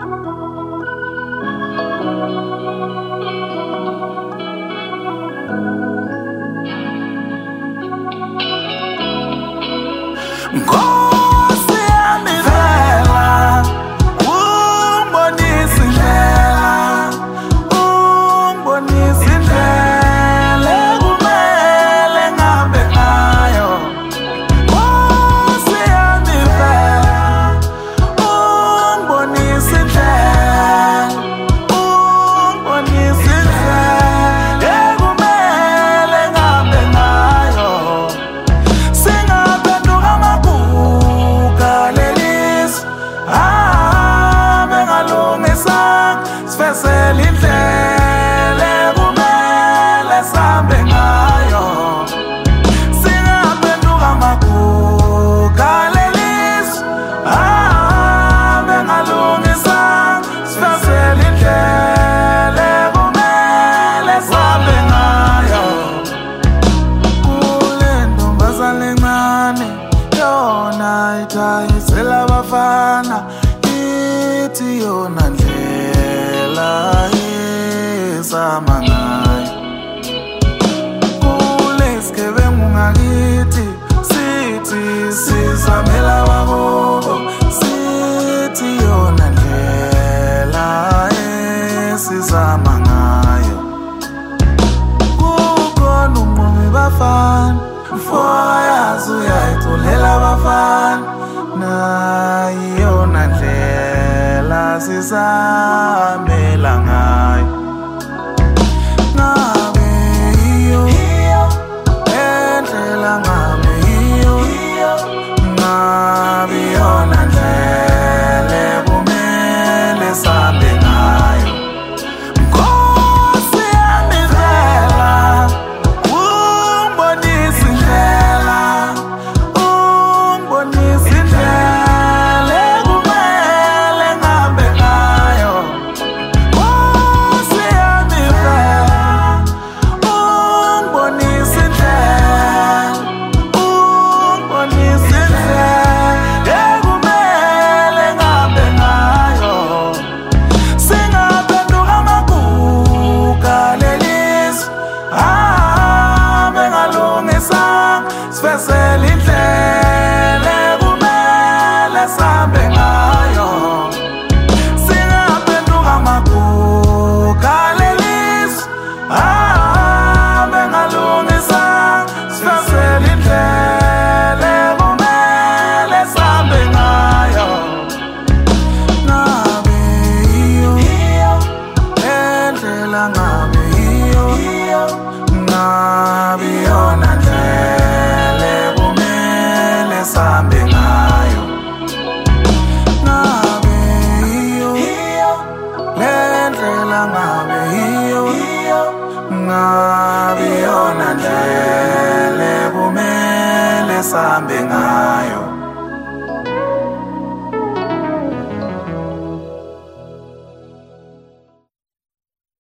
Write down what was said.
Itayisela bafana ithi yona ndlela esama ngayo kule sigebengu ngakithi sithi sizamela wakubo sithi yona ndlela esizama ngayo kukhona umnqumi bafana mfoyazi uyayitholela bafana nayona ndlela sizamela ngayo ngabe iyo endlela ngabe iyo ngabe yona ndlela kumele sihambe ngayo Nkosi yami vela ungibonise indlela ungibonise indlela kumele ngihambe ngayo Nkosi yami vela ungibonise indlela ungibonise indlela kumele ngihambe ngayo singaphenduka amaguga lelizwe ahambe ngalungisanga sifezele indlela kumele sihambe ngayo singaphenduka amaguga lelizwe ahambe ngalungisanga sifezele indlela kumele sihambe ngayo ngabe iyo endlela ngabe iyo ngabe yona ndlela kumele sihambe ngayo ngabe iyo lendlela ngabe iyo ngabe yona ndlela kumele sihambe ngayo